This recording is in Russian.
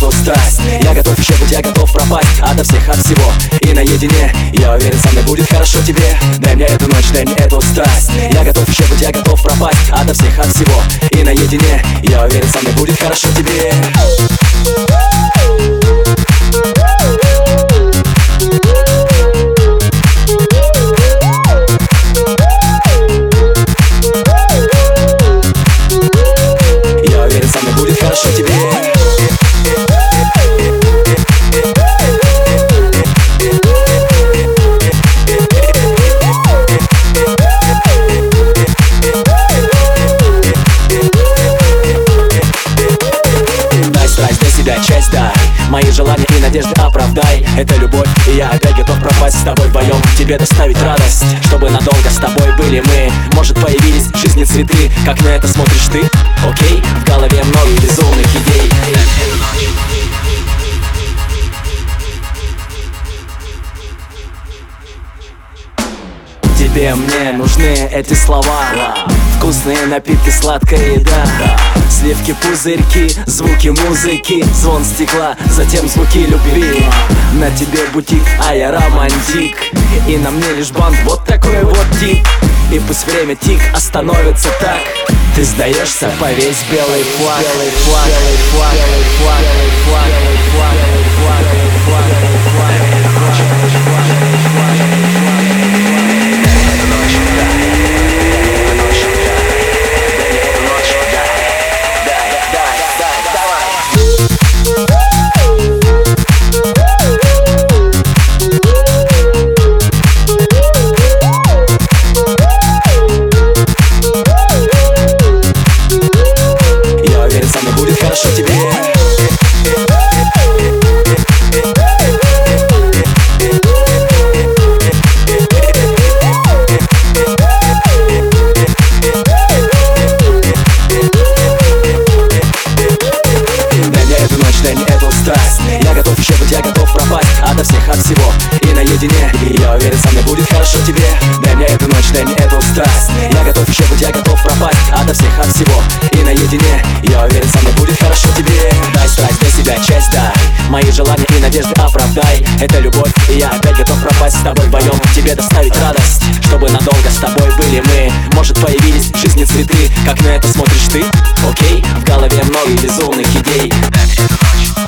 эту страсть. Я готов исчезнуть, я готов пропасть ото всех, от всего и наедине. Я уверен, со мной будет хорошо тебе. Дай мне эту ночь, дай мне эту страсть. Я готов исчезнуть, я готов пропасть ото всех, от всего и наедине. Я уверен, со мной будет хорошо тебе. Я уверен, со мной будет хорошо тебе. Часть дай, мои желания и надежды оправдай. Это любовь, и я опять готов пропасть с тобой вдвоем, тебе доставить радость, чтобы надолго с тобой были мы. Может, появились в жизни цветы, как на это смотришь ты? Окей, в голове много безумных идей. Тебе мне нужны эти слова. Вкусные напитки, сладкая еда, сливки, пузырьки, звуки музыки, звон стекла, затем звуки любви. На тебе бутик, а я романтик, и на мне лишь бант, вот такой вот тип. И пусть время тик остановится так, ты сдаешься по весь белый флаг. Белый флаг, белый флаг, белый флаг, белый флаг, белый флаг, белый флаг, белый флаг, белый флаг, белый флаг, белый флаг. Хорошо тебе. Дай мне эту ночь, дай мне эту страсть. Я готов исчезнуть, я готов пропасть ото всех, от всего и наедине. Я уверен, со мной будет хорошо тебе. Дай мне эту ночь, дай мне эту страсть. Я готов исчезнуть, я готов пропасть ото всех, от всего и наедине. Я уверен, со мной будет хорошо тебе. Дай страсть, дай себя, часть дай, мои желания и надежды оправдай. Это любовь, и я опять готов пропасть с тобой вдвоем, тебе доставить радость, чтобы надолго с тобой были мы. Может, появились в жизни цветы, как на это смотришь ты? Окей, в голове много безумных идей. Дай мне эту ночь.